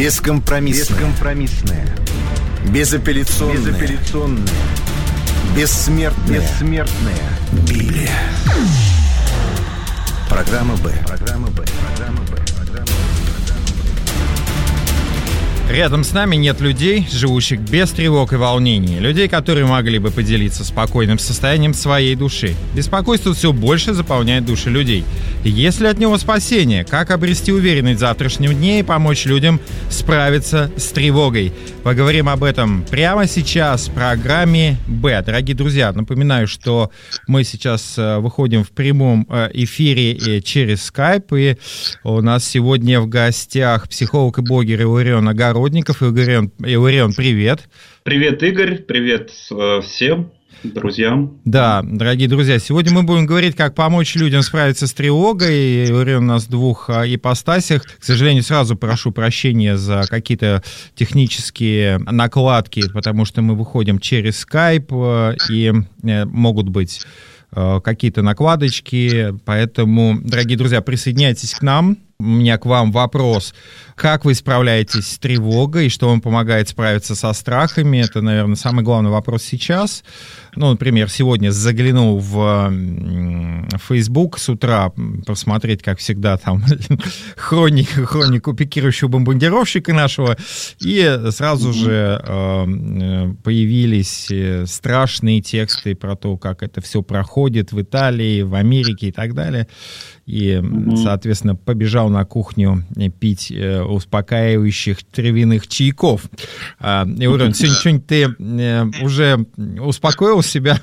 Бескомпромиссная. Безапелляционная. Бессмертная. Библия. Программа «Б». Рядом с нами нет людей, живущих без тревог и волнений. Людей, которые могли бы поделиться спокойным состоянием своей души. Беспокойство все больше заполняет души людей. И есть ли от него спасение? Как обрести уверенность в завтрашнем дне и помочь людям справиться с тревогой? Поговорим об этом прямо сейчас в программе «Б». Дорогие друзья, напоминаю, что мы сейчас выходим в прямом эфире через Skype. И у нас сегодня в гостях психолог и блогер Илларион Огородников. Илларион, привет. Привет, Игорь. Привет всем друзьям. Да, дорогие друзья, сегодня мы будем говорить, как помочь людям справиться с тревогой. Илларион у нас в двух ипостасях. К сожалению, сразу прошу прощения за какие-то технические накладки, потому что мы выходим через Skype, и могут быть какие-то накладочки. Поэтому, дорогие друзья, присоединяйтесь к нам. У меня к вам вопрос. Как вы справляетесь с тревогой? Что вам помогает справиться со страхами? Это, наверное, самый главный вопрос сейчас. Ну, например, сегодня заглянул в Facebook с утра посмотреть, как всегда, там хронику пикирующего бомбардировщика нашего, и сразу же появились страшные тексты про то, как это все проходит в Италии, в Америке и так далее. И, соответственно, побежал на кухню пить успокаивающих травяных чаеков. Илларион, сегодня что-нибудь ты уже успокоил себя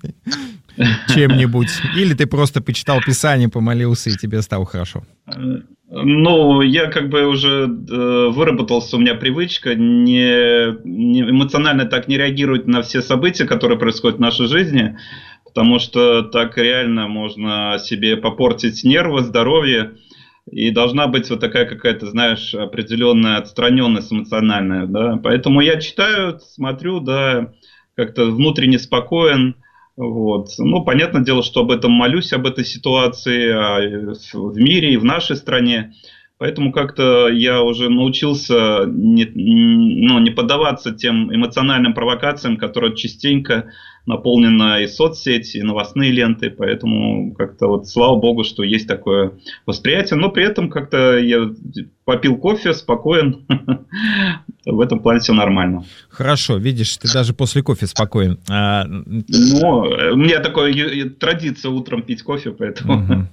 чем-нибудь? Или ты просто почитал Писание, помолился, и тебе стало хорошо? Ну, я как бы уже выработалась, у меня привычка не эмоционально так не реагировать на все события, которые происходят в нашей жизни, потому что так реально можно себе попортить нервы, здоровье. И должна быть вот такая какая-то, знаешь, определенная отстраненность эмоциональная, да. Поэтому я читаю, смотрю, да, как-то внутренне спокоен, вот. Ну, понятное дело, что об этом молюсь, об этой ситуации в мире и в нашей стране. Поэтому как-то я уже научился не поддаваться тем эмоциональным провокациям, которые частенько наполнены и соцсети, и новостные ленты. Поэтому как-то вот слава богу, что есть такое восприятие. Но при этом как-то я попил кофе, спокоен. В этом плане все нормально. Хорошо, видишь, ты даже после кофе спокоен. Ну, у меня такая традиция утром пить кофе, поэтому...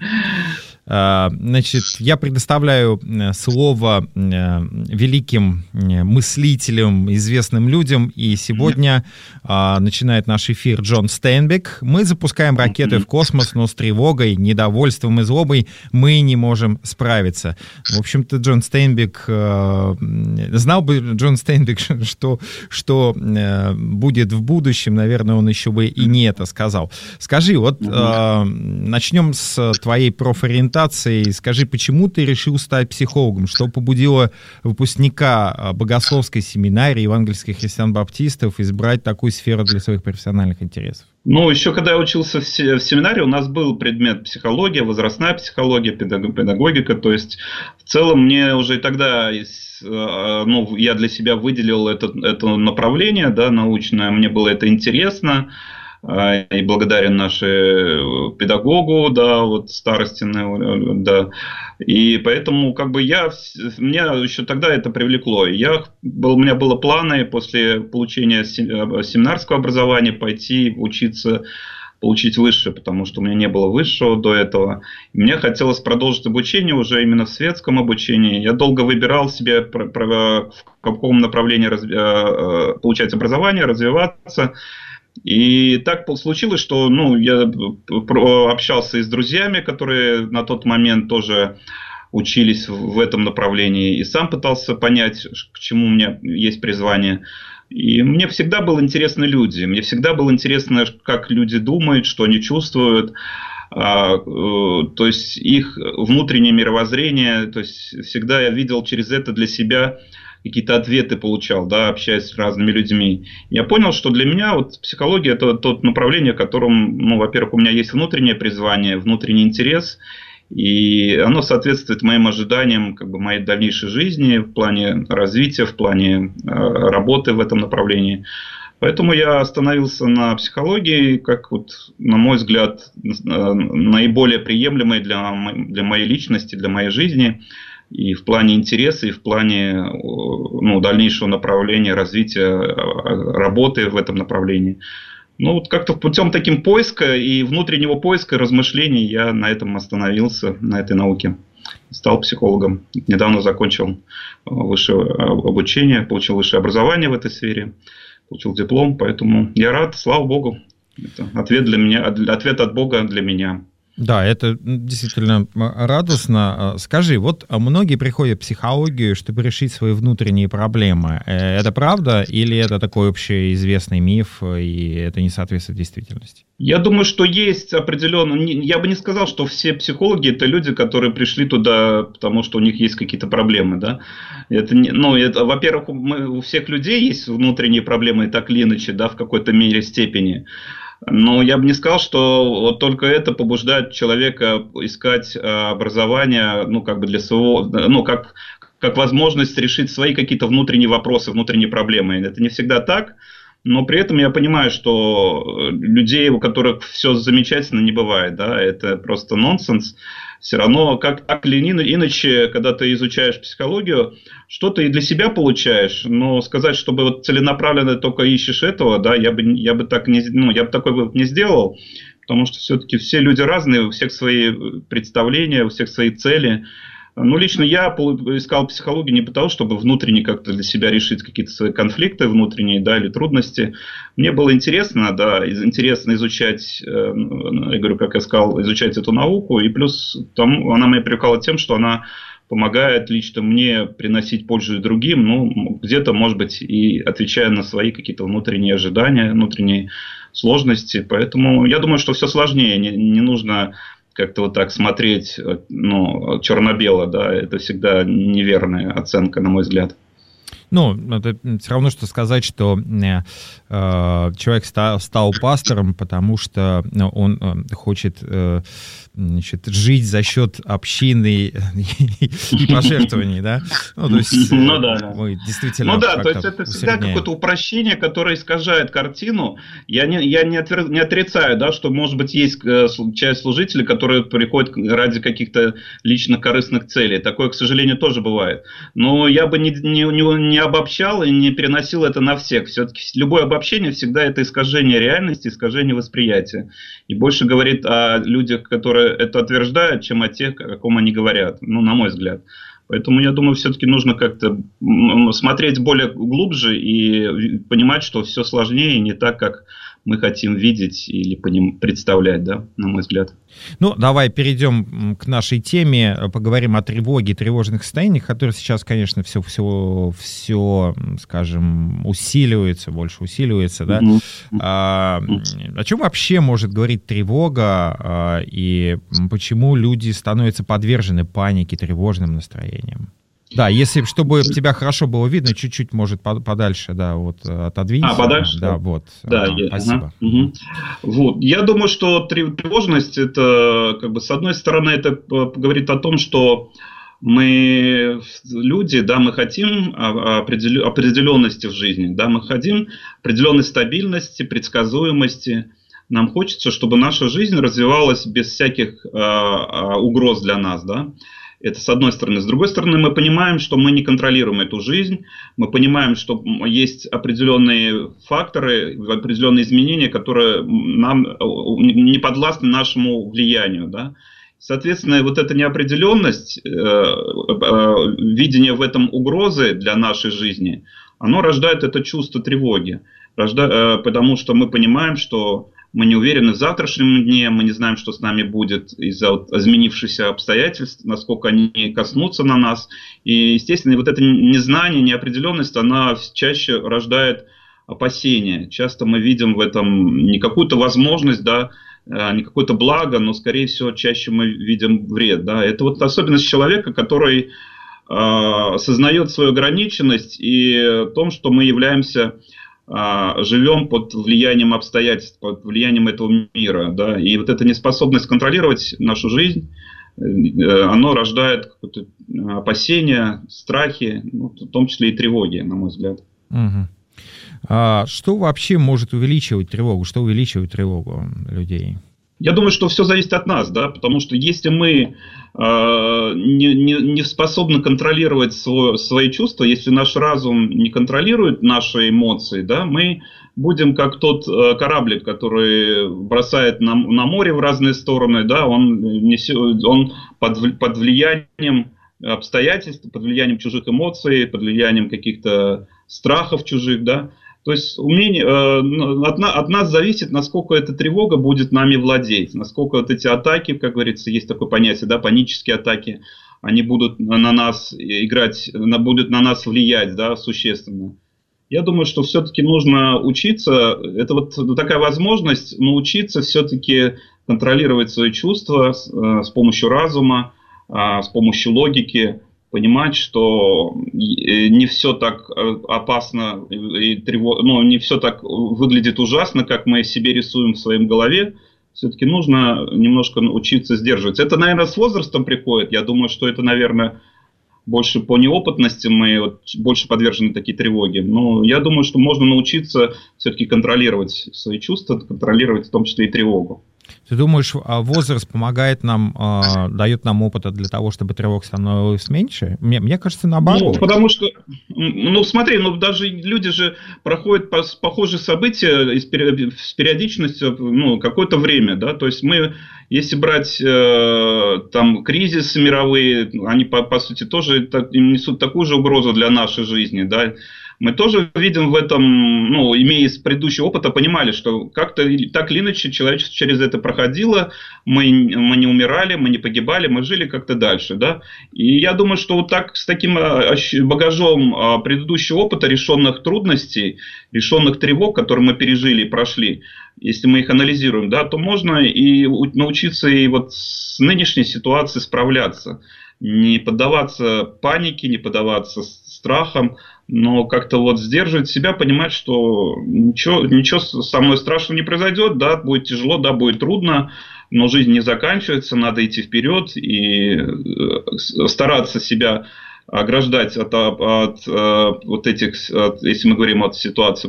Значит, я предоставляю слово великим мыслителям, известным людям, и сегодня начинает наш эфир Джон Стейнбек. Мы запускаем ракеты в космос, но с тревогой, недовольством и злобой мы не можем справиться. В общем-то, Джон Стейнбек, знал бы Джон Стейнбек, что будет в будущем, наверное, он еще бы и не это сказал. Скажи, вот начнем с твоей профориентации. Скажи, почему ты решил стать психологом? Что побудило выпускника богословской семинарии евангельских христиан-баптистов избрать такую сферу для своих профессиональных интересов? Ну, еще когда я учился в семинарии, у нас был предмет психология, возрастная психология, педагогика. То есть, в целом, мне уже и тогда, я для себя выделил это направление, да, научное, мне было это интересно. И благодарен нашему педагогу, да, вот Старостину, да. И поэтому, как бы меня еще тогда это привлекло. У меня было планы после получения семинарского образования пойти учиться, получить высшее, потому что у меня не было высшего до этого. И мне хотелось продолжить обучение уже именно в светском обучении. Я долго выбирал себе, в каком направлении получать образование, развиваться. И так случилось, что я общался и с друзьями, которые на тот момент тоже учились в этом направлении, и сам пытался понять, к чему у меня есть призвание. И мне всегда были интересны люди, мне всегда было интересно, как люди думают, что они чувствуют, то есть их внутреннее мировоззрение, то есть всегда я видел через это для себя какие-то ответы получал, да, общаясь с разными людьми. Я понял, что для меня вот психология – это то направление, в котором, во-первых, у меня есть внутреннее призвание, внутренний интерес. И оно соответствует моим ожиданиям, как бы, моей дальнейшей жизни в плане развития, в плане работы в этом направлении. Поэтому я остановился на психологии, как, вот, на мой взгляд, наиболее приемлемой для моей личности, для моей жизни, и в плане интереса, и в плане, ну, дальнейшего направления развития работы в этом направлении. Ну, вот как-то путем таким поиска и внутреннего поиска, размышлений я на этом остановился, на этой науке. Стал психологом. Недавно закончил высшее обучение, получил высшее образование в этой сфере, получил диплом, поэтому я рад, слава Богу. Это ответ для меня, ответ от Бога для меня. Да, это действительно радостно. Скажи, вот многие приходят в психологию, чтобы решить свои внутренние проблемы. Это правда или это такой общеизвестный миф, и это не соответствует действительности? Я думаю, что есть определенно... Я бы не сказал, что все психологи – это люди, которые пришли туда, потому что у них есть какие-то проблемы. Да? Во-первых, у всех людей есть внутренние проблемы, так или иначе, да, в какой-то мере степени. Но я бы не сказал, что вот только это побуждает человека искать образование, ну, как бы для своего, ну, как возможность решить свои какие-то внутренние вопросы, внутренние проблемы. Это не всегда так, но при этом я понимаю, что людей, у которых все замечательно, не бывает, да, это просто нонсенс. Все равно, так или иначе, когда ты изучаешь психологию, что-то и для себя получаешь, но сказать, чтобы вот целенаправленно только ищешь этого, да, я бы такой вывод не сделал, потому что все-таки все люди разные, у всех свои представления, у всех свои цели. Ну, лично я искал психологию не потому, чтобы внутренне как-то для себя решить какие-то свои конфликты внутренние, да, или трудности. Мне было интересно, да, интересно изучать, я говорю, как я сказал, изучать эту науку, и плюс она меня привлекала тем, что она помогает лично мне приносить пользу и другим, ну, где-то, может быть, и отвечая на свои какие-то внутренние ожидания, внутренние сложности. Поэтому я думаю, что все сложнее, не нужно как-то вот так смотреть, ну, черно-бело, да, это всегда неверная оценка, на мой взгляд. Ну, это все равно, что сказать, что человек стал пастором, потому что он хочет, значит, жить за счет общины и пожертвований, да? Ну, то есть, мы действительно... Ну да, то есть это всегда какое-то упрощение, которое искажает картину. Я не отрицаю, да, что, может быть, есть часть служителей, которые приходят ради каких-то лично корыстных целей. Такое, к сожалению, тоже бывает. Но я бы не обобщал и не переносил это на всех. Все-таки любое обобщение всегда это искажение реальности, искажение восприятия. И больше говорит о людях, которые это утверждают, чем о тех, о ком они говорят. Ну, на мой взгляд. Поэтому я думаю, все-таки нужно как-то смотреть более глубже и понимать, что все сложнее и не так, как мы хотим видеть или представлять, да, на мой взгляд. Ну, давай перейдем к нашей теме, поговорим о тревоге, тревожных состояниях, которые сейчас, конечно, все, скажем, больше усиливается, да. О чем вообще может говорить тревога и почему люди становятся подвержены панике, тревожным настроениям? Да, если, чтобы тебя хорошо было видно, чуть-чуть, может, подальше, да, вот, отодвинься. Подальше? Да, вот, спасибо. Вот. Я думаю, что тревожность, это, как бы, с одной стороны, это говорит о том, что мы люди, да, мы хотим определенности в жизни, да, мы хотим определенной стабильности, предсказуемости. Нам хочется, чтобы наша жизнь развивалась без всяких угроз для нас, да. Это с одной стороны. С другой стороны, мы понимаем, что мы не контролируем эту жизнь. Мы понимаем, что есть определенные факторы, определенные изменения, которые нам не подвластны нашему влиянию. Да? Соответственно, вот эта неопределенность, видение в этом угрозы для нашей жизни, оно рождает это чувство тревоги. Потому что мы понимаем, что мы не уверены в завтрашнем дне, мы не знаем, что с нами будет из-за изменившихся обстоятельств, насколько они коснутся на нас. И, естественно, вот это незнание, неопределенность, она чаще рождает опасения. Часто мы видим в этом не какую-то возможность, да, не какое-то благо, но, скорее всего, чаще мы видим вред. Да. Это вот особенность человека, который осознает свою ограниченность и в том, что мы являемся... живем под влиянием обстоятельств, под влиянием этого мира, да, и вот эта неспособность контролировать нашу жизнь, оно рождает какое-то опасения, страхи, ну, в том числе и тревоги, на мой взгляд. Угу. А что вообще может увеличивать тревогу? Что увеличивает тревогу людей? Я думаю, что все зависит от нас, да, потому что если мы не способны контролировать свои чувства, если наш разум не контролирует наши эмоции, да, мы будем как тот кораблик, который бросает на море в разные стороны, да, он под влиянием обстоятельств, под влиянием чужих эмоций, под влиянием каких-то страхов чужих, да. То есть от нас зависит, насколько эта тревога будет нами владеть, насколько вот эти атаки, как говорится, есть такое понятие, да, панические атаки, они будут на нас играть, будут на нас влиять, да, существенно. Я думаю, что все-таки нужно учиться, это вот такая возможность научиться все-таки контролировать свои чувства с помощью разума, с помощью логики, понимать, что не все так опасно и не все так выглядит ужасно, как мы себе рисуем в своей голове. Все-таки нужно немножко учиться сдерживать. Это, наверное, с возрастом приходит. Я думаю, что это, наверное, больше по неопытности мы больше подвержены такой тревоге. Но я думаю, что можно научиться все-таки контролировать свои чувства, контролировать в том числе и тревогу. Ты думаешь, возраст помогает нам, дает нам опыта для того, чтобы тревог становилось меньше? Мне кажется, наоборот. Ну, потому что, смотри, даже люди же проходят похожие события с периодичностью, какое-то время, да, то есть если брать там кризисы мировые, они по сути тоже несут такую же угрозу для нашей жизни, да. Мы тоже видим в этом, имея из предыдущего опыта, понимали, что как-то так или иначе человечество через это проходило, мы не умирали, мы не погибали, мы жили как-то дальше, да. И я думаю, что вот так с таким багажом предыдущего опыта, решенных трудностей, решенных тревог, которые мы пережили и прошли, если мы их анализируем, да, то можно и научиться и вот с нынешней ситуацией справляться. Не поддаваться панике, не поддаваться страхам, но как-то вот сдерживать себя, понимать, что ничего со мной страшного не произойдет, да, будет тяжело, да, будет трудно, но жизнь не заканчивается, надо идти вперед и стараться себя ограждать от вот этих, если мы говорим о ситуации,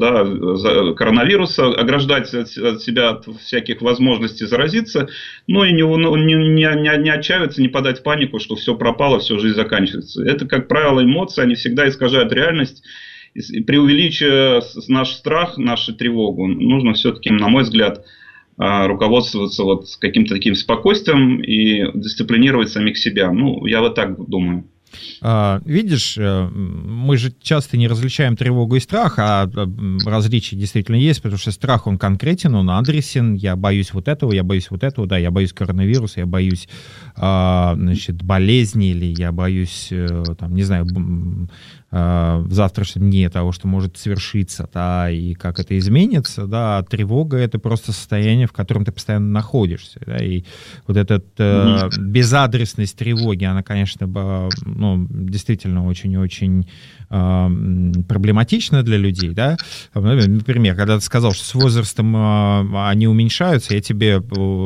да, коронавируса, ограждать от себя от всяких возможностей заразиться, но и не отчаиваться, не подать в панику, что все пропало, все, жизнь заканчивается. Это, как правило, эмоции, они всегда искажают реальность. И преувеличивая наш страх, нашу тревогу, нужно все-таки, на мой взгляд, руководствоваться вот каким-то таким спокойствием и дисциплинировать самих себя. Я вот так думаю. Видишь, мы же часто не различаем тревогу и страх, а различия действительно есть, потому что страх, он конкретен, он адресен, я боюсь вот этого, да, я боюсь коронавируса, я боюсь, болезни, или я боюсь, там, не знаю, в завтрашнем дне того, что может свершиться, да, и как это изменится, да, тревога — это просто состояние, в котором ты постоянно находишься, да, и вот эта безадресность тревоги, она, конечно, действительно очень-очень проблематична для людей, да. Например, когда ты сказал, что с возрастом они уменьшаются, я тебе,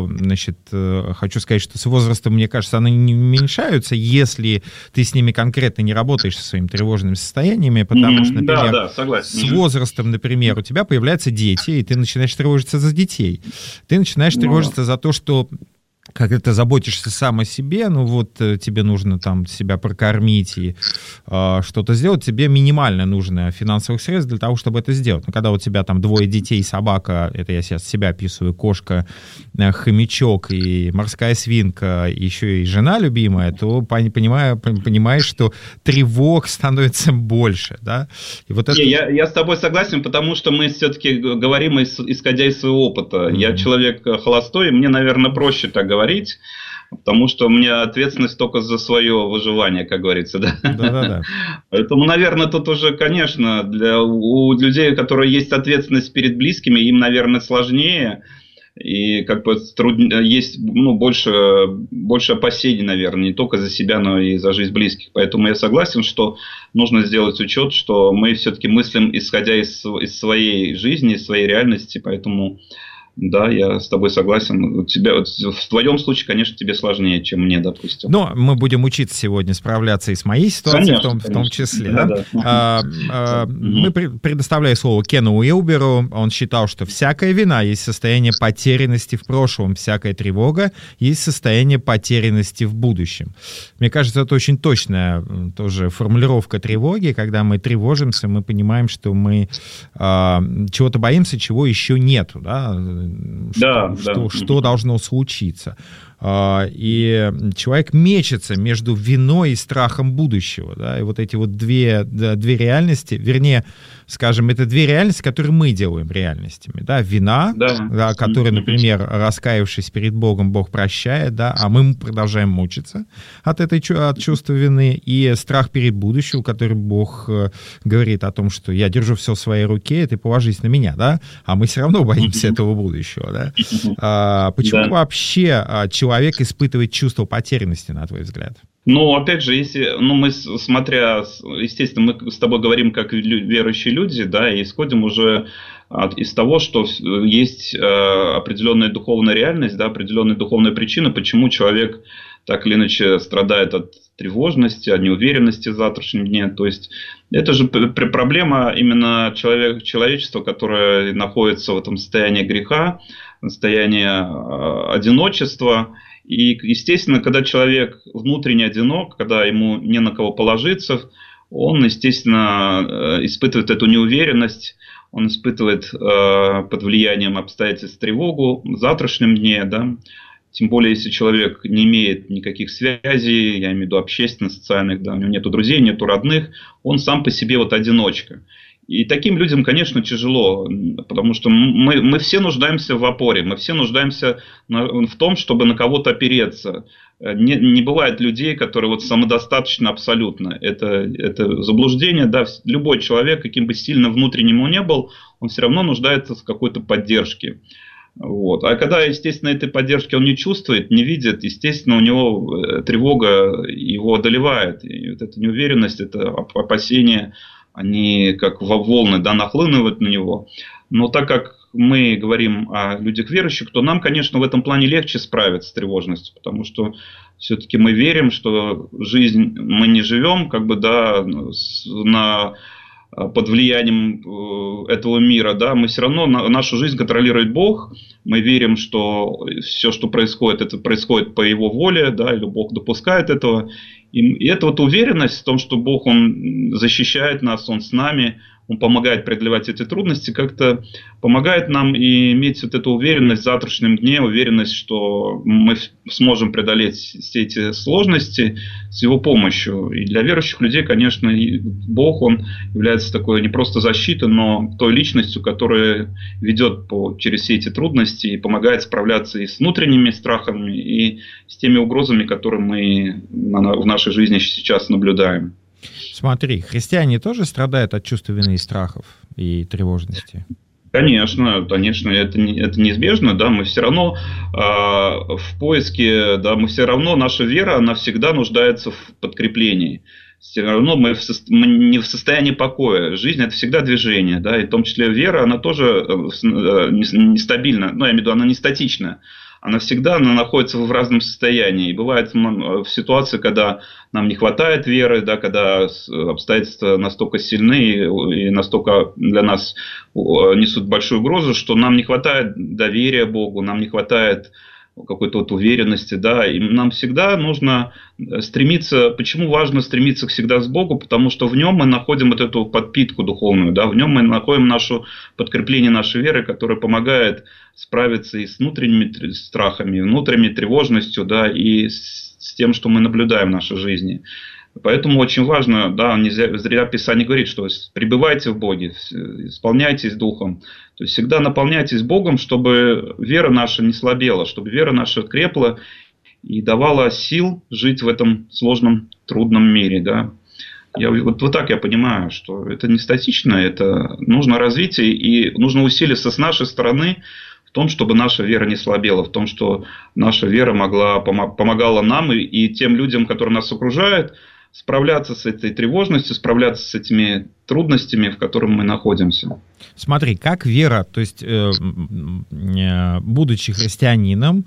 хочу сказать, что с возрастом, мне кажется, они не уменьшаются, если ты с ними конкретно не работаешь со своими тревожными состояниями, потому что, например, согласен. С возрастом, например, у тебя появляются дети, и ты начинаешь тревожиться за детей. Ты начинаешь тревожиться за то, что когда ты заботишься сам о себе, тебе нужно там себя прокормить и что-то сделать, тебе минимально нужно финансовых средств для того, чтобы это сделать. Но когда у тебя там 2 детей, собака, это я сейчас себя описываю, кошка, хомячок и морская свинка, еще и жена любимая, то понимаешь, что тревог становится больше, да? И вот это... Я с тобой согласен, потому что мы все-таки говорим исходя из своего опыта. Я человек холостой, и мне, наверное, проще так говорить, потому что у меня ответственность только за свое выживание, как говорится, да. Да. Поэтому, наверное, тут уже, конечно, у людей, у которых есть ответственность перед близкими, им, наверное, сложнее. И как бы есть больше опасений, наверное, не только за себя, но и за жизнь близких. Поэтому я согласен, что нужно сделать учет, что мы все-таки мыслим, исходя из своей жизни, из своей реальности. Поэтому Да, я с тобой согласен. В твоем случае, конечно, тебе сложнее, чем мне, допустим. Но мы будем учиться сегодня справляться и с моей ситуацией, Конечно, в том числе. Да. Мы предоставляем слово Кену Уилберу. Он считал, что всякая вина есть состояние потерянности в прошлом, всякая тревога есть состояние потерянности в будущем. Мне кажется, это очень точная тоже формулировка тревоги. Когда мы тревожимся, мы понимаем, что мы чего-то боимся, чего еще нету, да? Что должно случиться. И человек мечется между виной и страхом будущего. Да? И вот эти вот две реальности, вернее, скажем, это две реальности, которые мы делаем реальностями. Да? Вина, да, которая, например, раскаявшись перед Богом, Бог прощает, да, а мы продолжаем мучиться от чувства вины. И страх перед будущим, который Бог говорит о том, что я держу все в своей руке, ты положись на меня, да? А мы все равно боимся этого будущего. Да? Почему вообще человек испытывает чувство потерянности, на твой взгляд? Ну, опять же, естественно, мы с тобой говорим как верующие люди, да, и исходим уже из того, что есть определенная духовная реальность, да, определенная духовная причина, почему человек так или иначе страдает от тревожности, от неуверенности в завтрашнем дне. То есть это же проблема именно человечества, которое находится в этом состоянии греха, состоянии одиночества. И, естественно, когда человек внутренне одинок, когда ему не на кого положиться, он, естественно, испытывает эту неуверенность, он испытывает под влиянием обстоятельств тревогу в завтрашнем дне, да. Тем более, если человек не имеет никаких связей, я имею в виду общественных, социальных, да, у него нету друзей, нету родных, он сам по себе вот одиночка. И таким людям, конечно, тяжело, потому что мы все нуждаемся в опоре, мы все нуждаемся в том, чтобы на кого-то опереться. Не бывает людей, которые вот самодостаточны абсолютно. Это заблуждение, да, любой человек, каким бы сильно внутренним он не был, он все равно нуждается в какой-то поддержке. Вот. А когда, естественно, этой поддержки он не чувствует, не видит, естественно, у него тревога его одолевает. И вот эта неуверенность, это опасение, они как волны, да, нахлынывают на него. Но так как мы говорим о людях верующих, то нам, конечно, в этом плане легче справиться с тревожностью, потому что все-таки мы верим, что жизнь мы не живем, как бы, да, под влиянием этого мира, да, мы все равно, нашу жизнь контролирует Бог, мы верим, что все, что происходит, это происходит по Его воле, да, или Бог допускает этого, и это вот уверенность в том, что Бог, Он защищает нас, Он с нами, Он помогает преодолевать эти трудности, как-то помогает нам и иметь вот эту уверенность в завтрашнем дне, уверенность, что мы сможем преодолеть все эти сложности с Его помощью. И для верующих людей, конечно, и Бог, Он является такой не просто защитой, но той личностью, которая ведет через все эти трудности и помогает справляться и с внутренними страхами, и с теми угрозами, которые мы в нашей жизни сейчас наблюдаем. Смотри, христиане тоже страдают от чувства вины и страхов и тревожности? Конечно, это неизбежно, да, мы все равно в поиске, да, наша вера, она всегда нуждается в подкреплении. Все равно мы не в состоянии покоя. Жизнь – это всегда движение, да, и в том числе вера, она тоже нестабильна, ну, я имею в виду, она не статична. Она находится в разном состоянии. И бывает в ситуации, когда нам не хватает веры, да, когда обстоятельства настолько сильны и настолько для нас несут большую угрозу, что нам не хватает доверия Богу, нам не хватает какой-то вот уверенности, да, и нам всегда нужно стремиться. Почему важно стремиться всегда к Богу? Потому что в нем мы находим вот эту подпитку духовную, да, в нем мы находим подкрепление нашей веры, которое помогает справиться и с внутренними страхами, внутренней тревожностью, да, и с тем, что мы наблюдаем в нашей жизни. Поэтому очень важно, да, зря Писание говорит, что пребывайте в Боге, исполняйтесь Духом. То есть всегда наполняйтесь Богом, чтобы вера наша не слабела, чтобы вера наша крепла и давала сил жить в этом сложном, трудном мире. Да. Вот так я понимаю, что это не статично, это нужно развитие и нужно усилиться с нашей стороны в том, чтобы наша вера не слабела, в том, что наша вера помогала нам и тем людям, которые нас окружают, справляться с этой тревожностью, справляться с этими трудностями, в которых мы находимся. Смотри, как вера, то есть, будучи христианином,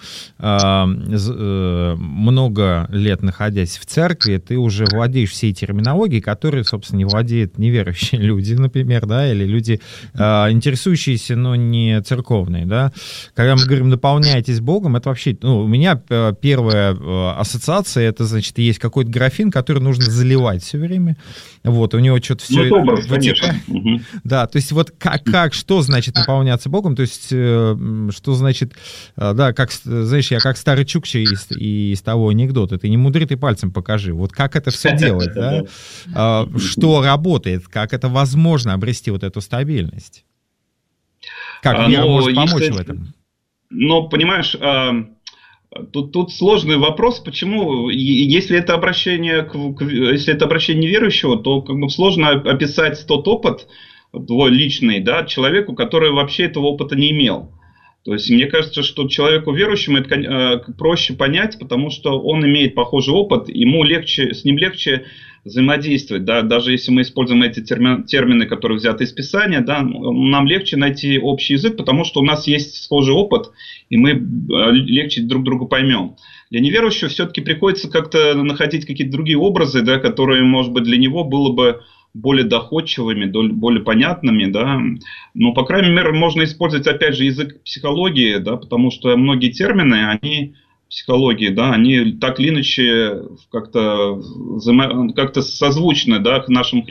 много лет находясь в церкви, ты уже владеешь всей терминологией, которой, собственно, не владеют неверующие люди, например, да, или люди, интересующиеся, но не церковные, да. Когда мы говорим «наполняйтесь Богом», это вообще, у меня первая ассоциация, это, значит, есть какой-то графин, который нужно заливать все время, вот, у него что-то все... Ну, образ, конечно. Да, то есть вот что значит наполняться Богом, то есть что значит, да, как, знаешь, я как старый чукча из того анекдота, ты не мудри, ты пальцем покажи, вот как это все делать, да, что работает, как это возможно обрести вот эту стабильность, как вера может помочь в этом? Но, понимаешь, тут сложный вопрос, почему, если это обращение неверующего, то как бы сложно описать тот опыт, твой личный, да, человеку, который вообще этого опыта не имел. То есть мне кажется, что человеку верующему это проще понять, потому что он имеет похожий опыт, с ним легче взаимодействовать, да, даже если мы используем эти термины, которые взяты из Писания, да, нам легче найти общий язык, потому что у нас есть схожий опыт, и мы легче друг друга поймем. Для неверующего все-таки приходится как-то находить какие-то другие образы, да, которые, может быть, для него было бы более доходчивыми, более понятными, да, но, по крайней мере, можно использовать, опять же, язык психологии, да, потому что многие термины, они психологии, да, они так или иначе как-то созвучны, да, к нашему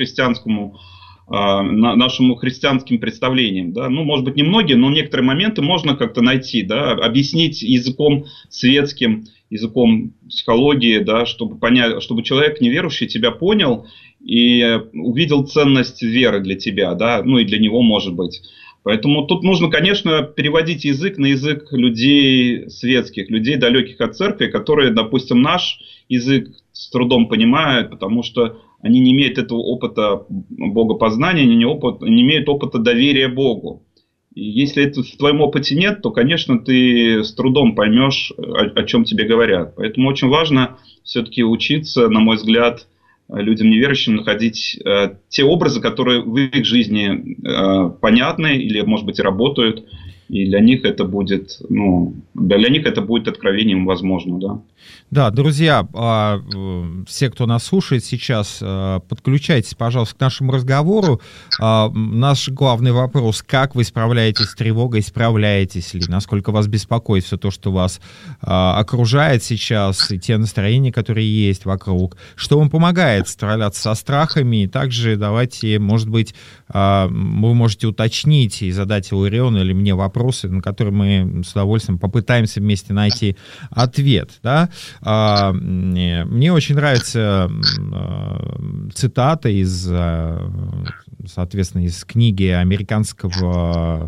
христианским представлениям, да, ну, может быть, не многие, но некоторые моменты можно как-то найти, да, объяснить языком светским, языком психологии, да, чтобы понять, чтобы человек неверующий тебя понял и увидел ценность веры для тебя, да, ну и для него, может быть. Поэтому тут нужно, конечно, переводить язык на язык людей светских, людей, далеких от церкви, которые, допустим, наш язык с трудом понимают, потому что они не имеют этого опыта богопознания, они не имеют опыта доверия Богу. И если это в твоем опыте нет, то, конечно, ты с трудом поймешь, о чем тебе говорят. Поэтому очень важно все-таки учиться, на мой взгляд, людям неверующим находить те образы, которые в их жизни понятны или, может быть, и работают. И для них это будет, откровением, возможно, да. Да, друзья, все, кто нас слушает сейчас, подключайтесь, пожалуйста, к нашему разговору. Наш главный вопрос: как вы справляетесь с тревогой, справляетесь ли? Насколько вас беспокоит все то, что вас окружает сейчас, и те настроения, которые есть вокруг? Что вам помогает справляться со страхами? И также давайте, может быть, вы можете уточнить и задать Илариону или мне вопросы, на которые мы с удовольствием попытаемся вместе найти ответ, да? Мне очень нравится цитата соответственно, из книги американского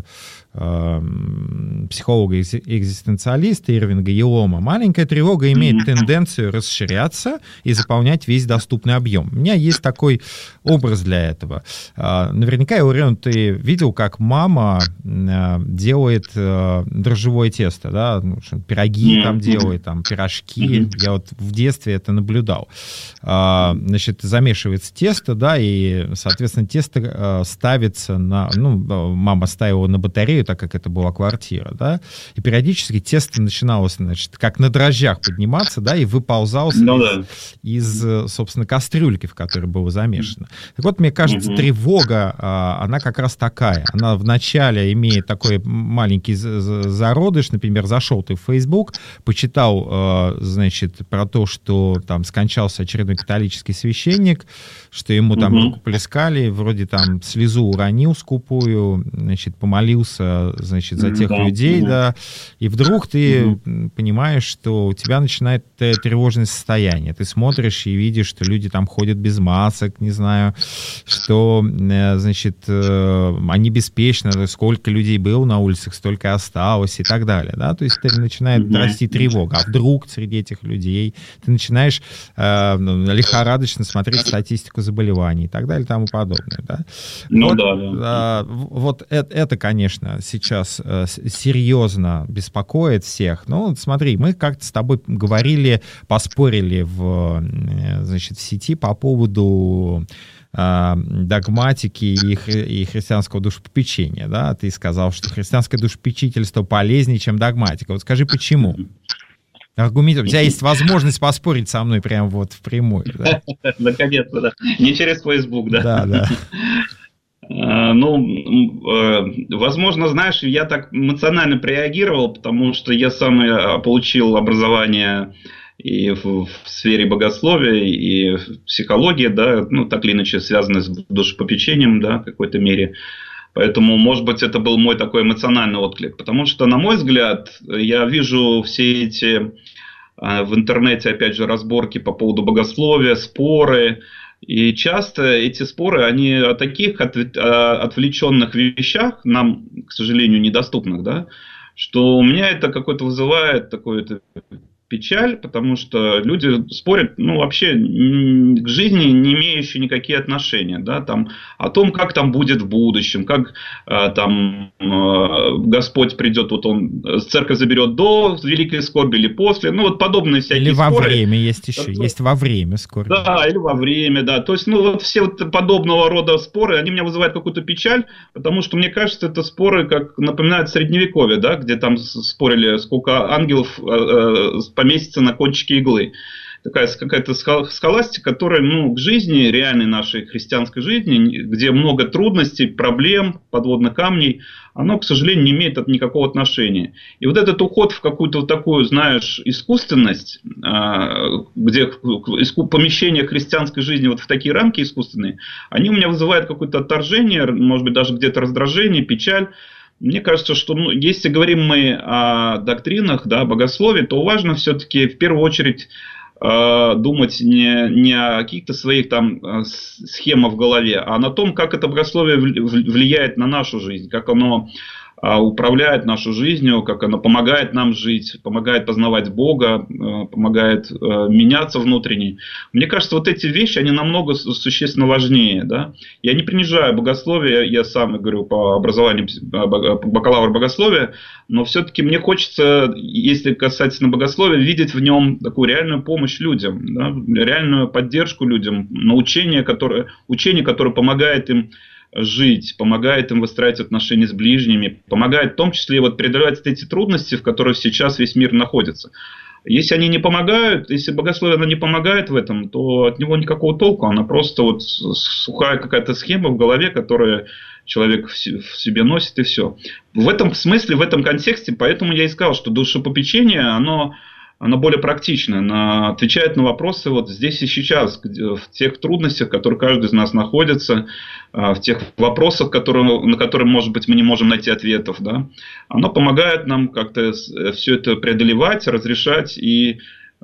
психолога-экзистенциалиста Ирвинга Ялома. Маленькая тревога имеет тенденцию расширяться и заполнять весь доступный объем. У меня есть такой образ для этого. Наверняка, Иларион, ты видел, как мама делает дрожжевое тесто, да? Пироги там делает, там пирожки. Я вот в детстве это наблюдал. Значит, замешивается тесто, да, и, соответственно, тесто ставится мама ставила на батарею, так как это была квартира, да, и периодически тесто начинало, значит, как на дрожжах подниматься, да, и выползало из, собственно, кастрюльки, в которой было замешано. Так вот, мне кажется, тревога, она как раз такая. Она вначале имеет такой маленький зародыш, например, зашел ты в Facebook, почитал, значит, про то, что там скончался очередной католический священник, что ему там руку плескали, вроде там слезу уронил скупую, значит, помолился, значит, за тех людей, да, и вдруг ты понимаешь, что у тебя начинает тревожное состояние. Ты смотришь и видишь, что люди там ходят без масок, не знаю, что, значит, они беспечно, сколько людей было на улицах, столько осталось и так далее, да, то есть начинает расти тревога. А вдруг среди этих людей ты начинаешь лихорадочно смотреть статистику заболеваний и так далее и тому подобное, да. Вот это, конечно, сейчас серьезно беспокоит всех. Ну, вот смотри, мы как-то с тобой говорили, поспорили в значит, в сети по поводу догматики и христианского душепопечения, да? Ты сказал, что христианское душепопечительство полезнее, чем догматика. Вот скажи, почему? Аргумент. У тебя есть возможность поспорить со мной прямо вот впрямую. Да? Наконец-то, да. Не через Facebook, да? Да, да. Возможно, знаешь, я так эмоционально реагировал, потому что я сам получил образование и в сфере богословия, и в психологии, да, ну, так или иначе связано с душепопечением, да, в какой-то мере. Поэтому, может быть, это был мой такой эмоциональный отклик. Потому что, на мой взгляд, я вижу все эти в интернете, опять же, разборки по поводу богословия, споры. И часто эти споры, они о таких отвлеченных вещах, нам, к сожалению, недоступных, да, что у меня это какое-то вызывает такое-то печаль, потому что люди спорят, ну, вообще к жизни не имеющие никакие отношения, да, там, о том, как там будет в будущем, как там Господь придет, вот он церковь заберет до великой скорби или после, ну, вот подобные всякие споры. Или во время есть еще, есть во время скорби. Да, или во время, да, то есть, ну, вот все вот подобного рода споры, они меня вызывают какую-то печаль, потому что, мне кажется, это споры, как напоминают Средневековье, да, где там спорили, сколько ангелов поместится на кончике иглы. Такая какая-то схоластика, которая, ну, к жизни, реальной нашей христианской жизни, где много трудностей, проблем, подводных камней, оно, к сожалению, не имеет никакого отношения. И вот этот уход в какую-то вот такую, знаешь, искусственность, где помещение христианской жизни вот в такие рамки искусственные, они у меня вызывают какое-то отторжение, может быть, даже где-то раздражение, печаль. Мне кажется, что, ну, если говорим мы о доктринах, да, о богословии, то важно все-таки в первую очередь думать не о каких-то своих там схемах в голове, а на том, как это богословие влияет на нашу жизнь, как оно управляет нашу жизнью, как оно помогает нам жить, помогает познавать Бога, помогает меняться внутренне. Мне кажется, вот эти вещи, они намного существенно важнее. Да? Я не принижаю богословие, я сам говорю по образованию бакалавр богословия, но все-таки мне хочется, если касательно богословия, видеть в нем такую реальную помощь людям, да? Реальную поддержку людям, учение, которое помогает им жить, помогает им выстраивать отношения с ближними, помогает в том числе вот преодолевать эти трудности, в которых сейчас весь мир находится. Если они не помогают, если богословие оно не помогает в этом, то от него никакого толку, она просто вот сухая какая-то схема в голове, которую человек в себе носит, и все. В этом смысле, в этом контексте, поэтому я и сказал, что душепопечение, оно более практично, оно отвечает на вопросы вот здесь и сейчас, в тех трудностях, в которых каждый из нас находится, в тех вопросах, на которые, может быть, мы не можем найти ответов. Да? Оно помогает нам как-то все это преодолевать, разрешать и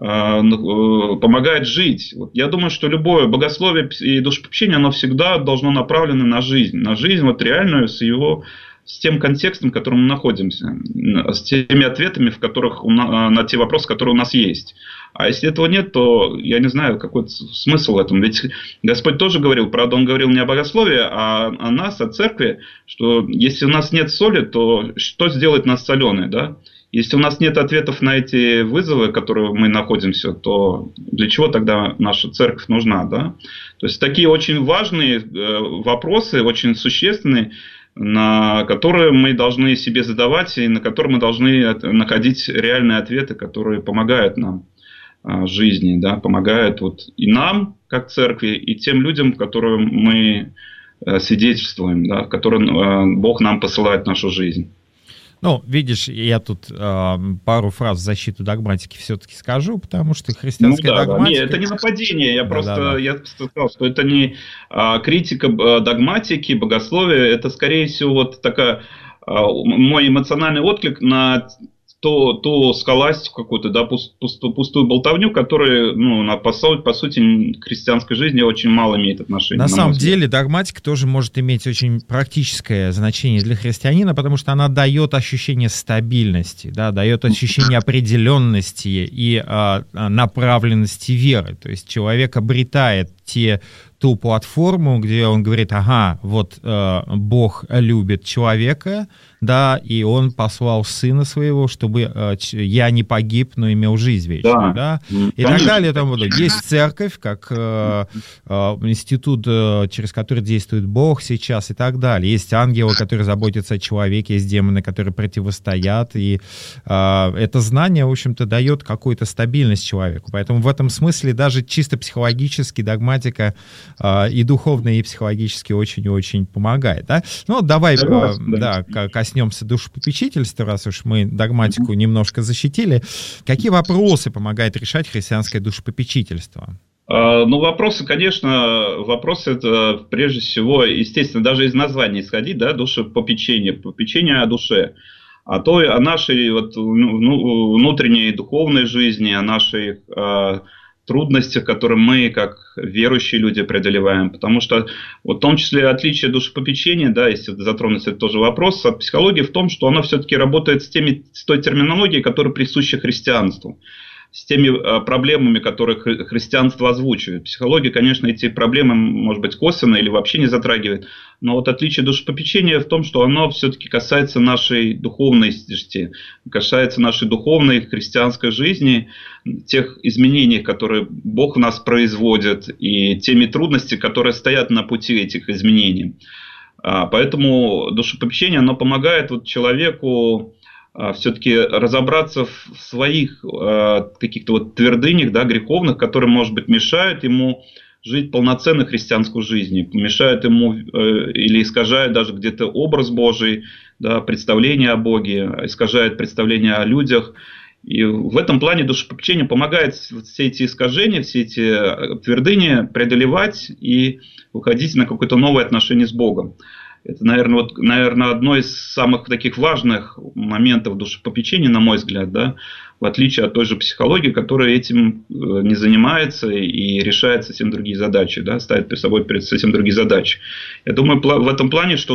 помогает жить. Вот я думаю, что любое богословие и душепопечение, оно всегда должно направлено на жизнь вот реальную, с тем контекстом, в котором мы находимся, с теми ответами, на те вопросы, которые у нас есть. А если этого нет, то я не знаю, какой смысл в этом. Ведь Господь тоже говорил, правда, Он говорил не о богословии, а о нас, о церкви, что если у нас нет соли, то что сделает нас соленой, да? Если у нас нет ответов на эти вызовы, в которых мы находимся, то для чего тогда наша церковь нужна, да? То есть такие очень важные вопросы, очень существенные, на которые мы должны себе задавать и на которые мы должны находить реальные ответы, которые помогают нам в жизни, да, помогают вот и нам, как церкви, и тем людям, которым мы свидетельствуем, да, которым Бог нам посылает в нашу жизнь. Ну, видишь, я тут пару фраз в защиту догматики все-таки скажу, потому что христианская догматика... Нет, это не нападение, я просто сказал, что это не критика догматики, богословия, это, скорее всего, вот такая мой эмоциональный отклик на ту схоластику какую-то, да, пустую болтовню, которая, по сути, к христианской жизни очень мало имеет отношения. На самом деле догматика тоже может иметь очень практическое значение для христианина, потому что она дает ощущение стабильности, да, дает ощущение определенности и направленности веры. То есть человек обретает те ту платформу, где он говорит, ага, вот Бог любит человека, да, и он послал Сына Своего, чтобы я не погиб, но имел жизнь вечную, да, и так далее. Там, есть церковь, как институт, через который действует Бог сейчас, и так далее. Есть ангелы, которые заботятся о человеке, есть демоны, которые противостоят, и это знание, в общем-то, дает какую-то стабильность человеку. Поэтому в этом смысле даже чисто психологически догматика и духовно, и психологически очень-очень помогает. Да? Ну, давай коснемся душепопечительства, раз уж мы догматику немножко защитили. Какие вопросы помогает решать христианское душепопечительство? Ну, вопросы, конечно, вопросы это прежде всего, естественно, даже из названия исходить, да, душепопечение, попечение о душе, о нашей вот, внутренней духовной жизни, о нашей трудностях, которые мы, как верующие люди, преодолеваем. Потому что, вот, в том числе, отличие душепопечения, да, если затронуть этот тоже вопрос, от психологии в том, что она все-таки работает с той терминологией, которая присуща христианству, с теми проблемами, которые христианство озвучивает. Психология, конечно, эти проблемы, может быть, косвенно или вообще не затрагивает, но вот отличие душепопечения в том, что оно все-таки касается нашей духовности, касается нашей духовной христианской жизни, тех изменений, которые Бог в нас производит, и теми трудностями, которые стоят на пути этих изменений. Поэтому душепопечение, оно помогает вот человеку все-таки разобраться в своих каких-то вот твердынях, да, греховных, которые, может быть, мешают ему жить полноценной христианской жизнью, мешают ему или искажают даже где-то образ Божий, да, представление о Боге, искажает представление о людях. И в этом плане душепопечение помогает все эти искажения, все эти твердыни преодолевать и выходить на какое-то новое отношение с Богом. Это, наверное, одно из самых таких важных моментов душепопечения, на мой взгляд, да, в отличие от той же психологии, которая этим не занимается и решает совсем другие задачи, да, ставит перед собой совсем другие задачи. Я думаю, в этом плане, что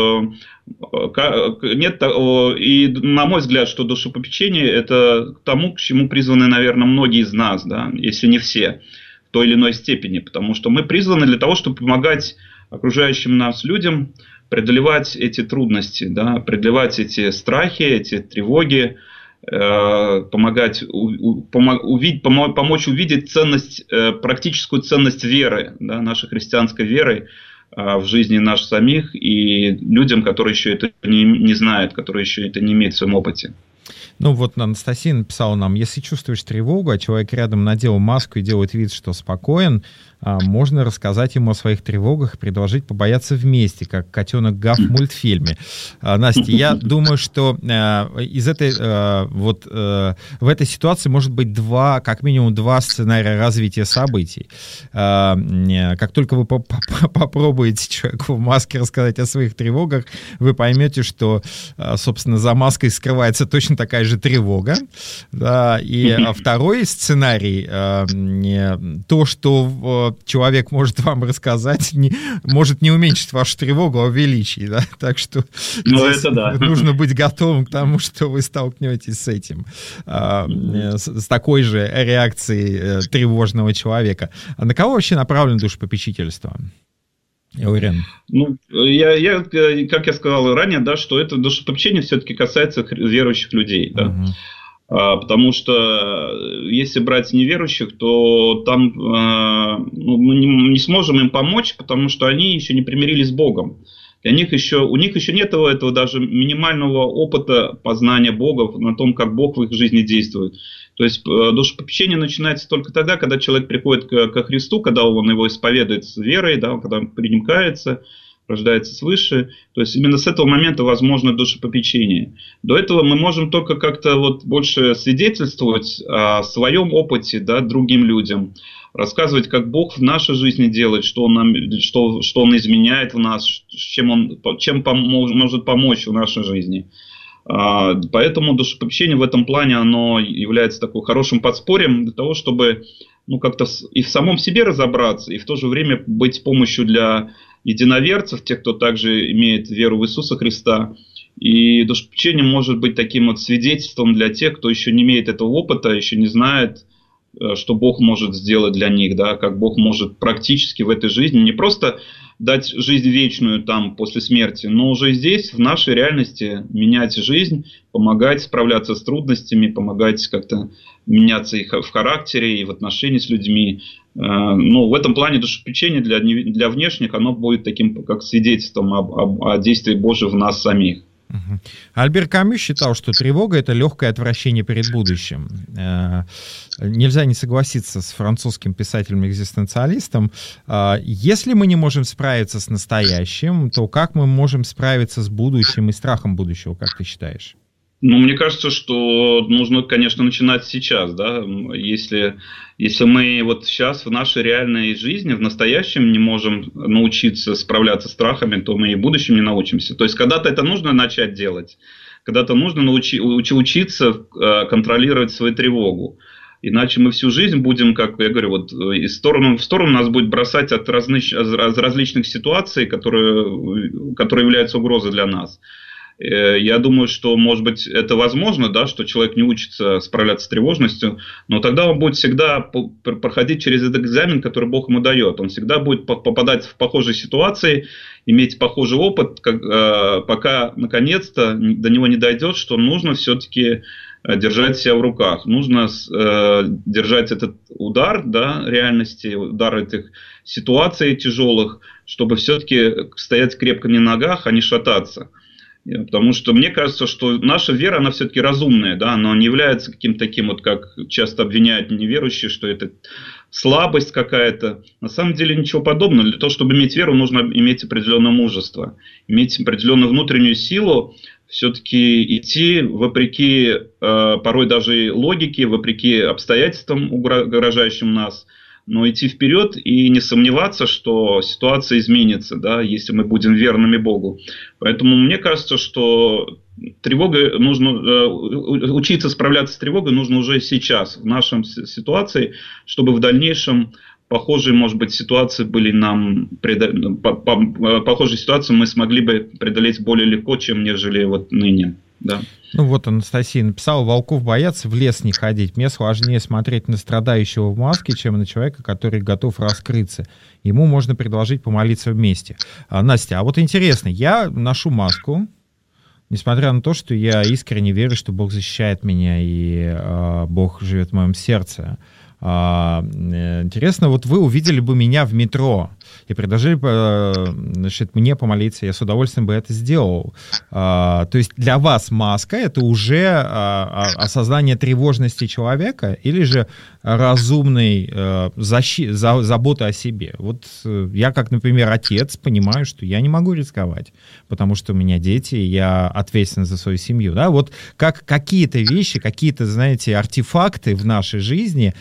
нет, и на мой взгляд, что душепопечение это тому, к чему призваны, наверное, многие из нас, да, если не все, в той или иной степени, потому что мы призваны для того, чтобы помогать окружающим нас людям преодолевать эти трудности, да, преодолевать эти страхи, эти тревоги, помочь увидеть ценность, практическую ценность веры, да, нашей христианской веры в жизни наших самих и людям, которые еще это не знают, которые еще это не имеют в своем опыте. Ну вот Анастасия написала нам, если чувствуешь тревогу, а человек рядом надел маску и делает вид, что спокоен, можно рассказать ему о своих тревогах и предложить побояться вместе, как котенок Гав в мультфильме. Настя, я думаю, что из этой, в этой ситуации может быть как минимум два сценария развития событий. Как только вы попробуете человеку в маске рассказать о своих тревогах, вы поймете, что, собственно, за маской скрывается точно такая же тревога. Да, и второй сценарий, то, что человек может вам рассказать, может не уменьшить вашу тревогу, а увеличить. Да? Так что нужно быть готовым к тому, что вы столкнетесь с этим, с такой же реакцией тревожного человека. А на кого вообще направлено душепопечительство? Уверен. Ну, как я сказал ранее, да, что это душепопечение все-таки касается верующих людей. Да? Потому что если брать неверующих, то там мы не сможем им помочь, потому что они еще не примирились с Богом. У них еще нет этого даже минимального опыта познания Бога, на том, как Бог в их жизни действует. То есть душепопечение начинается только тогда, когда человек приходит ко Христу, когда он его исповедует с верой, да, когда он принимается, рождается свыше. То есть именно с этого момента возможно душепопечение. До этого мы можем только как-то вот больше свидетельствовать о своем опыте, да, другим людям, рассказывать, как Бог в нашей жизни делает, что Он изменяет в нас, чем может помочь в нашей жизни. Поэтому душепопечение в этом плане оно является таким хорошим подспорьем для того, чтобы как-то и в самом себе разобраться, и в то же время быть помощью для единоверцев, тех, кто также имеет веру в Иисуса Христа. И душепопечение может быть таким вот свидетельством для тех, кто еще не имеет этого опыта, еще не знает что Бог может сделать для них, да, как Бог может практически в этой жизни не просто дать жизнь вечную там после смерти, но уже здесь, в нашей реальности, менять жизнь, помогать справляться с трудностями, помогать как-то меняться их в характере и в отношении с людьми. Ну, в этом плане душепечение для внешних, оно будет таким, как свидетельством о действии Божьем в нас самих. Альбер Камю считал, что тревога — это легкое отвращение перед будущим. Нельзя не согласиться с французским писателем-экзистенциалистом. Если мы не можем справиться с настоящим, то как мы можем справиться с будущим и страхом будущего, как ты считаешь? Ну, мне кажется, что нужно, конечно, начинать сейчас, да, если мы вот сейчас в нашей реальной жизни, в настоящем не можем научиться справляться с страхами, то мы и в будущем не научимся. То есть, когда-то это нужно начать делать, когда-то нужно учиться контролировать свою тревогу. Иначе мы всю жизнь будем, как я говорю, вот в сторону нас будет бросать от различных ситуаций, которые являются угрозой для нас. Я думаю, что, может быть, это возможно, да, что человек не учится справляться с тревожностью, но тогда он будет всегда проходить через этот экзамен, который Бог ему дает. Он всегда будет попадать в похожие ситуации, иметь похожий опыт, пока, наконец-то, до него не дойдет, что нужно все-таки держать себя в руках. Нужно держать этот удар, да, реальности, удар этих ситуаций тяжелых, чтобы все-таки стоять крепко на ногах, а не шататься. Потому что мне кажется, что наша вера, она все-таки разумная, да, она не является каким-то таким, вот как часто обвиняют неверующие, что это слабость какая-то. На самом деле ничего подобного. Для того, чтобы иметь веру, нужно иметь определенное мужество, иметь определенную внутреннюю силу, все-таки идти вопреки порой даже логике, вопреки обстоятельствам, угрожающим нас, но идти вперед и не сомневаться, что ситуация изменится, да, если мы будем верными Богу. Поэтому мне кажется, что тревога нужно учиться справляться с тревогой нужно уже сейчас, в нашей ситуации, чтобы в дальнейшем похожие, может быть, ситуации были нам похожие ситуации мы смогли бы преодолеть более легко, чем нежели вот ныне. Да. Ну вот Анастасия написала: волков боятся, в лес не ходить. Мне сложнее смотреть на страдающего в маске, чем на человека, который готов раскрыться. Ему можно предложить помолиться вместе. Настя, а вот интересно, я ношу маску, несмотря на то, что я искренне верю, что Бог защищает меня и Бог живет в моем сердце. Интересно, вот вы увидели бы меня в метро и предложили бы, значит, мне помолиться, я с удовольствием бы это сделал. То есть для вас маска — это уже осознание тревожности человека или же разумной заботы о себе? Вот я, как, например, отец, понимаю, что я не могу рисковать, потому что у меня дети, и я ответственен за свою семью. Да? Вот как какие-то вещи, какие-то, знаете, артефакты в нашей жизни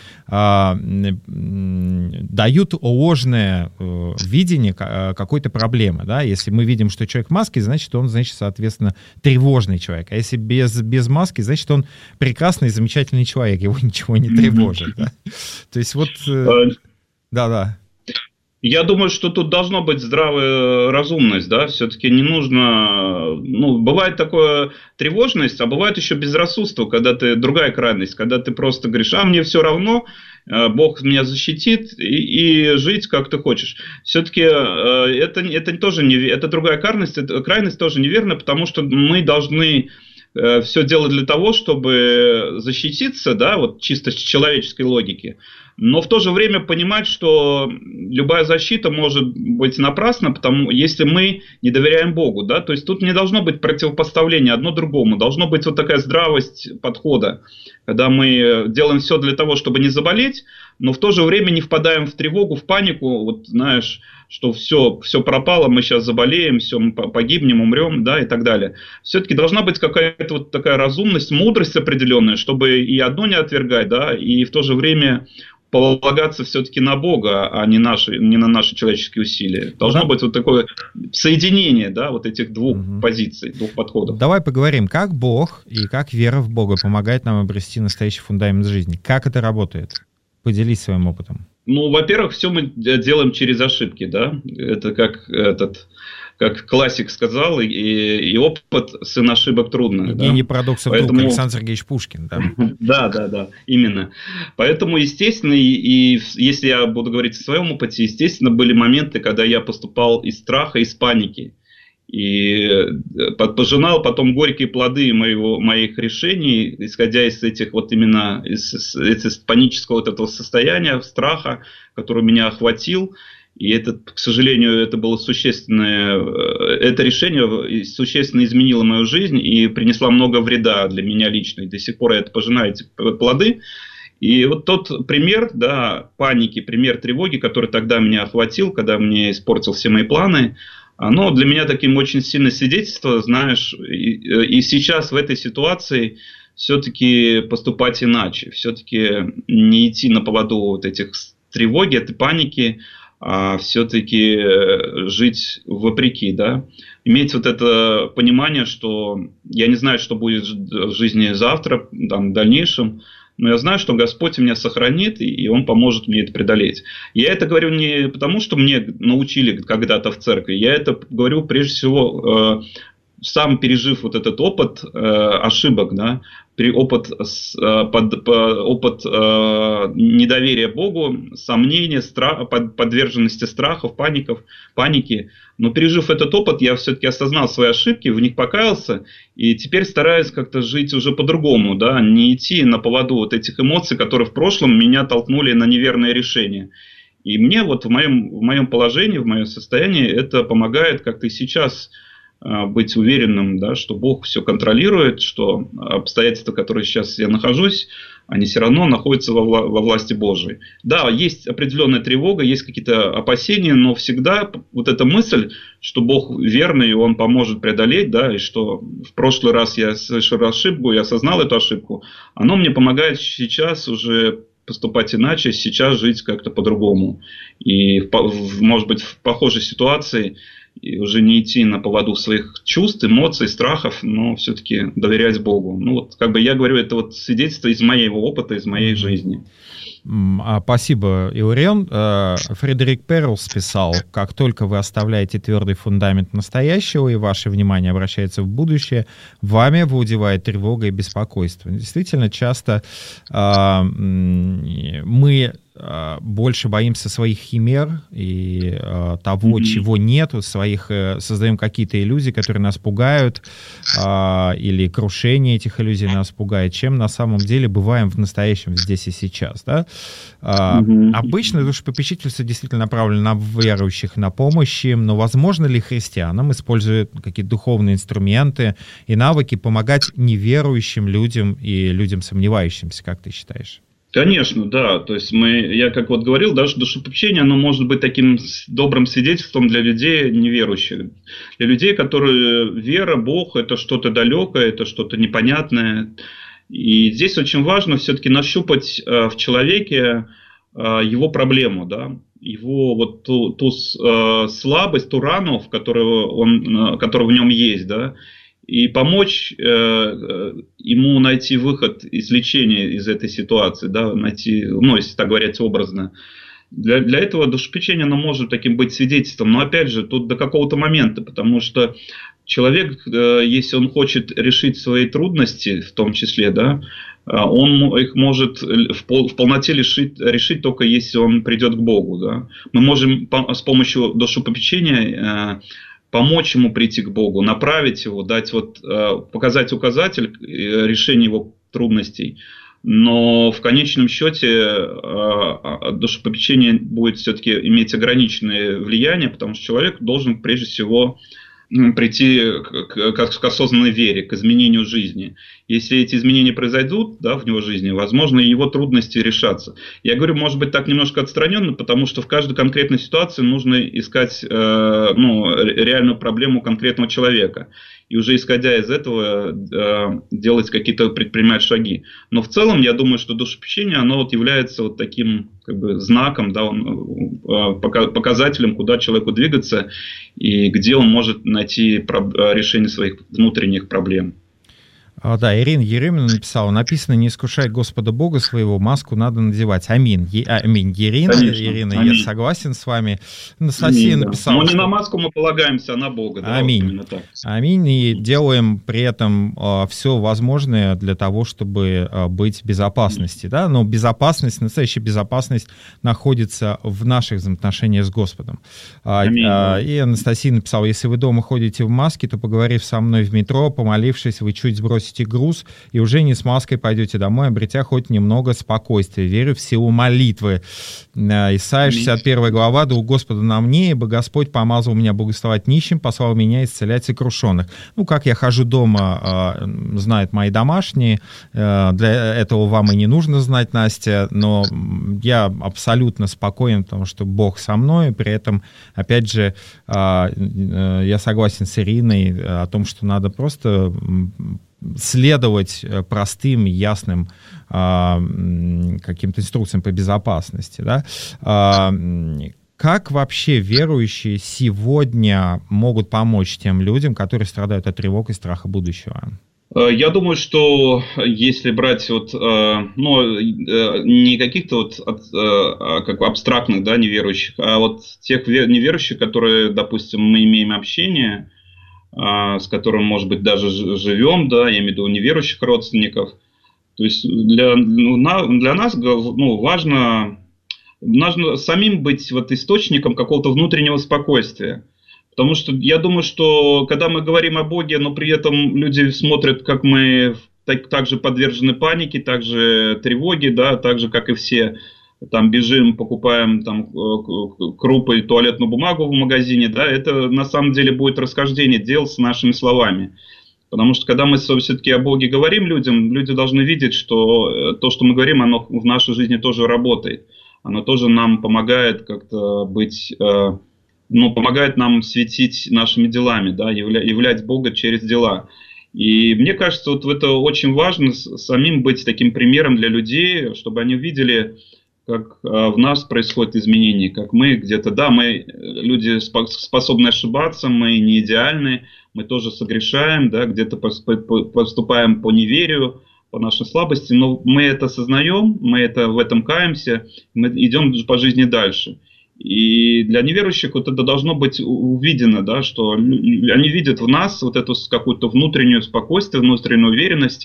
дают ложное видение какой-то проблемы. Да? Если мы видим, что человек в маске, значит, он, соответственно, тревожный человек. А если без маски, значит, он прекрасный и замечательный человек, его ничего не тревожит. Да? То есть вот... Да-да. Я думаю, что тут должна быть здравая разумность, да, все-таки не нужно, бывает такое тревожность, а бывает еще безрассудство, когда ты, другая крайность, когда ты просто говоришь, мне все равно, Бог меня защитит, и жить как ты хочешь. Все-таки это тоже не, это другая крайность тоже неверна, потому что мы должны все делать для того, чтобы защититься, да, вот чисто с человеческой логики. Но в то же время понимать, что любая защита может быть напрасна, если мы не доверяем Богу. Да? То есть тут не должно быть противопоставления одно другому. Должна быть вот такая здравость подхода, когда мы делаем все для того, чтобы не заболеть, но в то же время не впадаем в тревогу, в панику, вот знаешь, что все пропало, мы сейчас заболеем, все, мы погибнем, умрем, да, и так далее. Все-таки должна быть какая-то вот такая разумность, мудрость определенная, чтобы и одно не отвергать, да, и в то же время полагаться все-таки на Бога, а не на наши человеческие усилия. Должно быть вот такое соединение, да, вот этих двух позиций, двух подходов. Давай поговорим, как Бог и как вера в Бога помогает нам обрести настоящий фундамент жизни. Как это работает? Поделись своим опытом. Во-первых, все мы делаем через ошибки, да. Это как как классик сказал, и опыт сын ошибок трудно. Гений парадоксов друг Александр Сергеевич Пушкин. Да, именно. Поэтому, естественно, и если я буду говорить о своем опыте, естественно, были моменты, когда я поступал из страха, из паники. И пожинал потом горькие плоды моих решений, исходя из этих вот именно из панического вот этого состояния, страха, который меня охватил. И это, к сожалению, это было это решение существенно изменило мою жизнь и принесло много вреда для меня лично. И до сих пор я это пожинаю, эти плоды. И вот тот пример, паники, пример тревоги, который тогда меня охватил, когда мне испортил все мои планы, оно для меня таким очень сильное свидетельство, знаешь, и сейчас в этой ситуации все-таки поступать иначе, все-таки не идти на поводу вот этих тревоги, этой паники, а все-таки жить вопреки, иметь вот это понимание, что я не знаю, что будет в жизни завтра, в дальнейшем, но я знаю, что Господь меня сохранит, и Он поможет мне это преодолеть. Я это говорю не потому, что мне научили когда-то в церкви. Я это говорю прежде всего, сам пережив вот этот опыт ошибок, опыт недоверия Богу, сомнения, подверженности страхов, паники. Но пережив этот опыт, я все-таки осознал свои ошибки, в них покаялся, и теперь стараюсь как-то жить уже по-другому, не идти на поводу вот этих эмоций, которые в прошлом меня толкнули на неверное решение. И мне вот в моем положении, в моем состоянии это помогает как-то и сейчас быть уверенным, что Бог все контролирует, что обстоятельства, в которых сейчас я нахожусь, они все равно находятся во власти Божией. Да, есть определенная тревога, есть какие-то опасения, но всегда вот эта мысль, что Бог верный, и Он поможет преодолеть, и что в прошлый раз я совершил ошибку, я осознал эту ошибку, оно мне помогает сейчас уже поступать иначе, сейчас жить как-то по-другому. И, может быть, в похожей ситуации и уже не идти на поводу своих чувств, эмоций, страхов, но все-таки доверять Богу. Я говорю, это вот свидетельство из моего опыта, из моей жизни. Спасибо, Иларион. Фредерик Перлс писал: как только вы оставляете твердый фундамент настоящего и ваше внимание обращается в будущее, вами овладевает тревога и беспокойство. Действительно, часто мы больше боимся своих химер и того, чего нету, создаем какие-то иллюзии, которые нас пугают, или крушение этих иллюзий нас пугает, чем на самом деле бываем в настоящем здесь и сейчас. Обычно душепопечительство действительно направлено на верующих, на помощь им, но возможно ли христианам, используя какие-то духовные инструменты и навыки, помогать неверующим людям и людям сомневающимся, как ты считаешь? Конечно, да. То есть я как говорил, даже душепопечение, оно может быть таким добрым свидетельством для людей неверующих. Для людей, которые вера, Бог, это что-то далекое, это что-то непонятное. И здесь очень важно все-таки нащупать в человеке его проблему, его ту слабость, ту рану, которая в нем есть, и помочь ему найти выход, излечение из этой ситуации, найти, если так говорить образно. Для этого душепопечение, оно может таким быть свидетельством, но опять же, тут до какого-то момента, потому что человек, если он хочет решить свои трудности, в том числе, он их может в полноте решить только если он придет к Богу. Мы можем с помощью душепопечения помочь ему прийти к Богу, направить его, показать указатель решения его трудностей. Но в конечном счете душепопечение будет все-таки иметь ограниченное влияние, потому что человек должен прежде всего прийти к осознанной вере, к изменению жизни. Если эти изменения произойдут в его жизни, возможно, его трудности решатся. Я говорю, может быть, так немножко отстраненно, потому что в каждой конкретной ситуации нужно искать реальную проблему конкретного человека. И уже исходя из этого предпринимать шаги. Но в целом, я думаю, что душепопечение, оно является таким знаком, показателем, куда человеку двигаться и где он может найти решение своих внутренних проблем. Да, Ирина Еремина написала: написано: не искушай Господа Бога своего, маску надо надевать. Аминь. Аминь. Ирина, аминь. Я согласен с вами. Анастасия написала: но не на маску мы полагаемся, а на Бога. Да, аминь. Вот так. Аминь. И делаем при этом все возможное для того, чтобы быть в безопасности. Да? Но безопасность, настоящая безопасность находится в наших взаимоотношениях с Господом. Аминь. И Анастасия написала: если вы дома ходите в маске, то, поговорив со мной в метро, помолившись, вы чуть сбросите груз, и уже не с маской пойдете домой, обретя хоть немного спокойствия. Верю в силу молитвы. Исайя 61 глава: «Да у Господа на мне, ибо Господь помазал меня благословать нищим, послал меня исцелять сокрушенных». Ну, как я хожу дома, знают мои домашние. Для этого вам и не нужно знать, Настя, но я абсолютно спокоен, потому что Бог со мной. При этом, опять же, я согласен с Ириной о том, что надо просто следовать простым, ясным каким-то инструкциям по безопасности. Да? Как вообще верующие сегодня могут помочь тем людям, которые страдают от тревог и страха будущего? Я думаю, что если брать не каких-то как абстрактных, да, неверующих, а вот тех неверующих, которые, допустим, мы имеем общение, с которым, может быть, даже живем, да, я имею в виду неверующих родственников. То есть для нас важно самим быть источником какого-то внутреннего спокойствия. Потому что я думаю, что когда мы говорим о Боге, но при этом люди смотрят, как мы также подвержены панике, также тревоге, да, так же, как и все, там бежим, покупаем там крупы и туалетную бумагу в магазине, да, это на самом деле будет расхождение дел с нашими словами. Потому что когда мы все-таки о Боге говорим людям, люди должны видеть, что то, что мы говорим, оно в нашей жизни тоже работает. Оно тоже нам помогает как-то быть, помогает нам светить нашими делами, да, являть Бога через дела. И мне кажется, это очень важно, самим быть таким примером для людей, чтобы они увидели, как в нас происходят изменения, как мы где-то, да, мы люди способны ошибаться, мы не идеальны, мы тоже согрешаем, да, где-то поступаем по неверию, по нашей слабости, но мы это осознаем, мы в этом каемся, мы идем по жизни дальше. И для неверующих это должно быть увидено, да, что они видят в нас эту какую-то внутреннюю спокойствие, внутреннюю уверенность,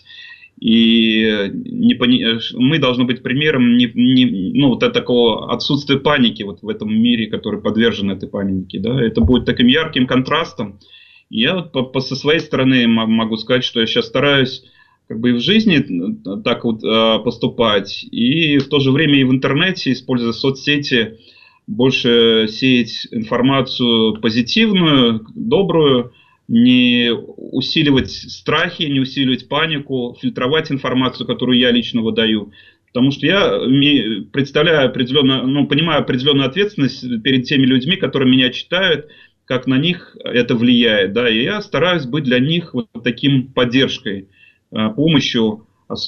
и мы должны быть примером такого отсутствия паники в этом мире, который подвержен этой панике. Да? Это будет таким ярким контрастом. И я со своей стороны могу сказать, что я сейчас стараюсь как бы и в жизни так поступать, и в то же время и в интернете, используя соцсети, больше сеять информацию позитивную, добрую, не усиливать страхи, не усиливать панику, фильтровать информацию, которую я лично выдаю. Потому что я представляю понимаю определенную ответственность перед теми людьми, которые меня читают, как на них это влияет. Да? И я стараюсь быть для них таким поддержкой, помощью,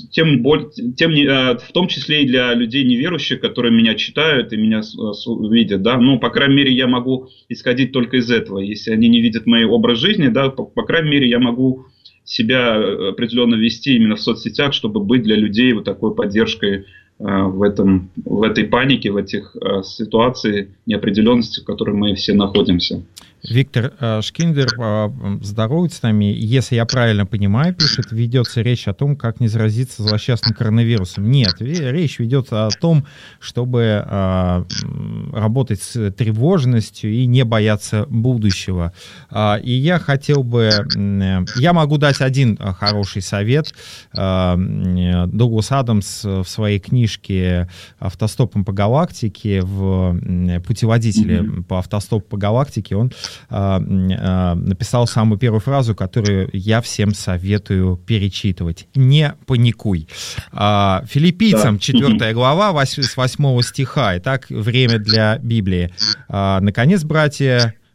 в том числе и для людей неверующих, которые меня читают и меня видят. Да? По крайней мере, я могу исходить только из этого. Если они не видят мой образ жизни, да, по крайней мере, я могу себя определенно вести именно в соцсетях, чтобы быть для людей такой поддержкой в этой панике, в этих ситуациях неопределенности, в которой мы все находимся. Виктор Шкиндер здоровается с нами. Если я правильно понимаю, пишет, ведется речь о том, как не заразиться злосчастным коронавирусом. Нет, речь ведется о том, чтобы работать с тревожностью и не бояться будущего. И я хотел бы... Я могу дать один хороший совет. Дуглас Адамс в своей книжке «Автостопом по галактике», в путеводителе по автостопу по галактике, он написал самую первую фразу, которую я всем советую перечитывать. Не паникуй. Филиппийцам 4 глава с 8 стиха. Итак, время для Библии. Наконец, братья,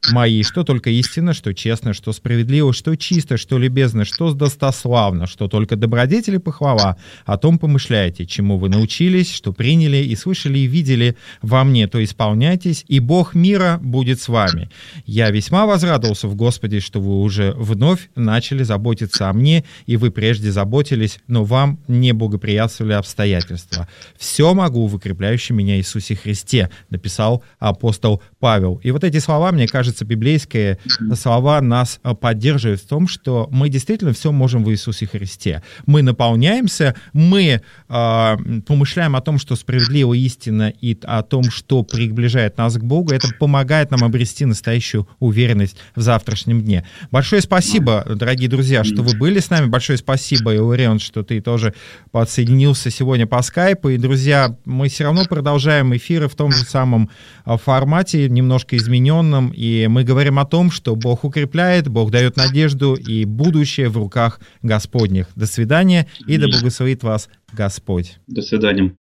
мои, что только истинно, что честно, что справедливо, что чисто, что любезно, что достославно, что только добродетели похвала, о том помышляйте, чему вы научились, что приняли и слышали и видели во мне, то исполняйтесь, и Бог мира будет с вами. Я весьма возрадовался в Господе, что вы уже вновь начали заботиться о мне, и вы прежде заботились, но вам не благоприятствовали обстоятельства. Все могу в укрепляющем меня Иисусе Христе, написал апостол Павел. И вот эти слова, мне кажется, библейские слова нас поддерживают в том, что мы действительно все можем в Иисусе Христе. Мы наполняемся, мы помышляем о том, что справедливо, истинно, и о том, что приближает нас к Богу. Это помогает нам обрести настоящую уверенность в завтрашнем дне. Большое спасибо, дорогие друзья, что вы были с нами. Большое спасибо, Иларион, что ты тоже подсоединился сегодня по скайпу. И, друзья, мы все равно продолжаем эфиры в том же самом формате, немножко измененном. И мы говорим о том, что Бог укрепляет, Бог дает надежду, и будущее в руках Господних. До свидания, и да благословит вас Господь. До свидания.